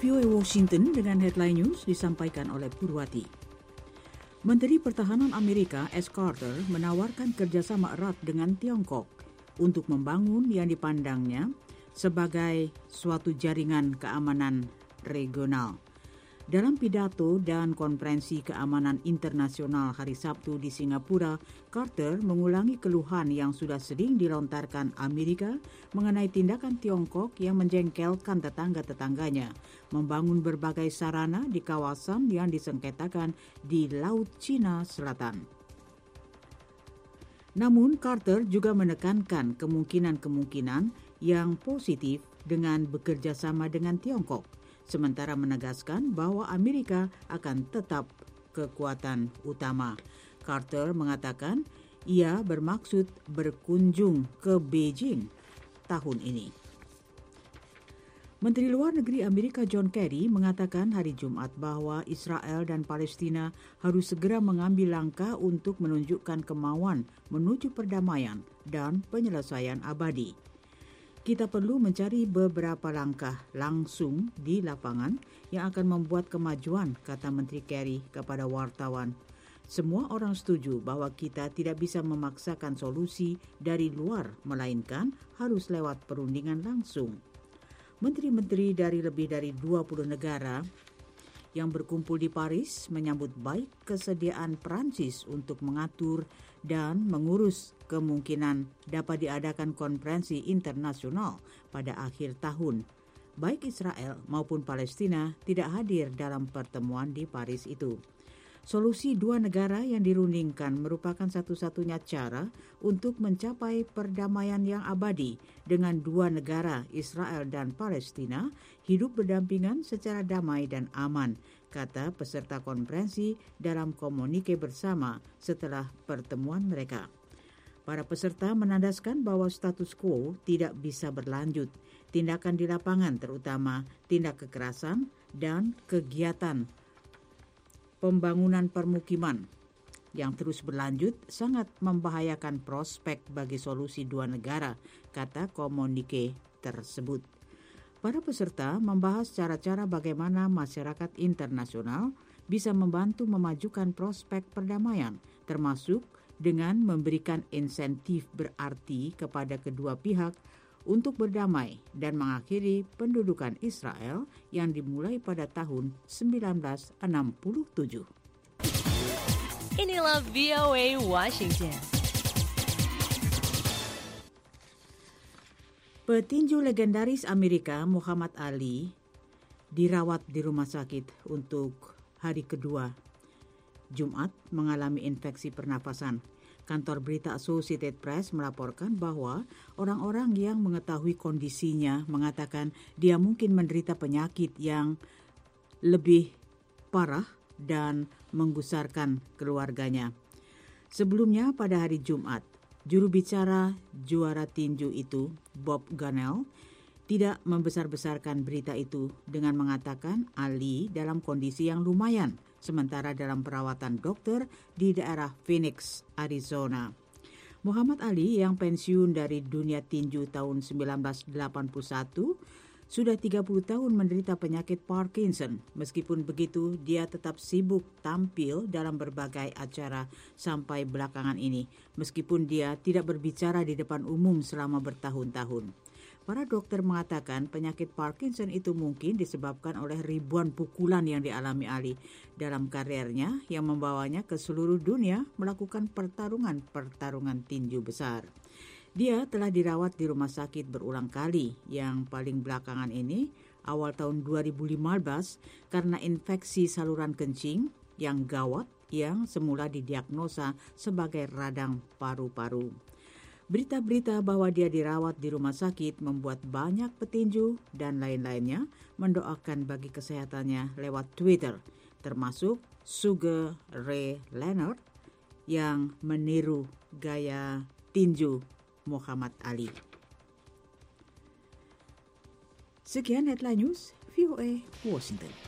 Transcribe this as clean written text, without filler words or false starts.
VOA Washington dengan headline news disampaikan oleh Purwati. Menteri Pertahanan Amerika Ash Carter menawarkan kerjasama erat dengan Tiongkok untuk membangun yang dipandangnya sebagai suatu jaringan keamanan regional. Dalam pidato dan konferensi keamanan internasional hari Sabtu di Singapura, Carter mengulangi keluhan yang sudah sering dilontarkan Amerika mengenai tindakan Tiongkok yang menjengkelkan tetangga-tetangganya, membangun berbagai sarana di kawasan yang disengketakan di Laut Cina Selatan. Namun, Carter juga menekankan kemungkinan-kemungkinan yang positif dengan bekerja sama dengan Tiongkok, sementara menegaskan bahwa Amerika akan tetap kekuatan utama. Carter mengatakan ia bermaksud berkunjung ke Beijing tahun ini. Menteri Luar Negeri Amerika John Kerry mengatakan hari Jumat bahwa Israel dan Palestina harus segera mengambil langkah untuk menunjukkan kemauan menuju perdamaian dan penyelesaian abadi. Kita perlu mencari beberapa langkah langsung di lapangan yang akan membuat kemajuan, kata Menteri Kerry kepada wartawan. Semua orang setuju bahwa kita tidak bisa memaksakan solusi dari luar, melainkan harus lewat perundingan langsung. Menteri-menteri dari lebih dari 20 negara yang berkumpul di Paris menyambut baik kesediaan Prancis untuk mengatur dan mengurus kemungkinan dapat diadakan konferensi internasional pada akhir tahun. Baik Israel maupun Palestina tidak hadir dalam pertemuan di Paris itu. Solusi dua negara yang dirundingkan merupakan satu-satunya cara untuk mencapai perdamaian yang abadi dengan dua negara, Israel dan Palestina, hidup berdampingan secara damai dan aman, kata peserta konferensi dalam komunike bersama setelah pertemuan mereka. Para peserta menandaskan bahwa status quo tidak bisa berlanjut. Tindakan di lapangan, terutama tindak kekerasan dan kegiatan pembangunan permukiman yang terus berlanjut sangat membahayakan prospek bagi solusi dua negara, kata komunike tersebut. Para peserta membahas cara-cara bagaimana masyarakat internasional bisa membantu memajukan prospek perdamaian, termasuk dengan memberikan insentif berarti kepada kedua pihak untuk berdamai dan mengakhiri pendudukan Israel yang dimulai pada tahun 1967. Inilah VOA Washington. Petinju legendaris Amerika Muhammad Ali dirawat di rumah sakit untuk hari kedua. Jumat mengalami infeksi pernafasan. Kantor berita Associated Press melaporkan bahwa orang-orang yang mengetahui kondisinya mengatakan dia mungkin menderita penyakit yang lebih parah dan menggusarkan keluarganya. Sebelumnya pada hari Jumat, juru bicara juara tinju itu, Bob Gunnell, tidak membesar-besarkan berita itu dengan mengatakan Ali dalam kondisi yang lumayan, sementara dalam perawatan dokter di daerah Phoenix, Arizona. Muhammad Ali yang pensiun dari dunia tinju tahun 1981 sudah 30 tahun menderita penyakit Parkinson. Meskipun begitu, dia tetap sibuk tampil dalam berbagai acara sampai belakangan ini, meskipun dia tidak berbicara di depan umum selama bertahun-tahun. Para dokter mengatakan penyakit Parkinson itu mungkin disebabkan oleh ribuan pukulan yang dialami Ali dalam karirnya yang membawanya ke seluruh dunia melakukan pertarungan tinju besar. Dia telah dirawat di rumah sakit berulang kali, yang paling belakangan ini awal tahun 2015 karena infeksi saluran kencing yang gawat yang semula didiagnosa sebagai radang paru-paru. Berita-berita bahwa dia dirawat di rumah sakit membuat banyak petinju dan lain-lainnya mendoakan bagi kesehatannya lewat Twitter, termasuk Sugar Ray Leonard yang meniru gaya tinju Muhammad Ali. Sekian headline news VOA Washington.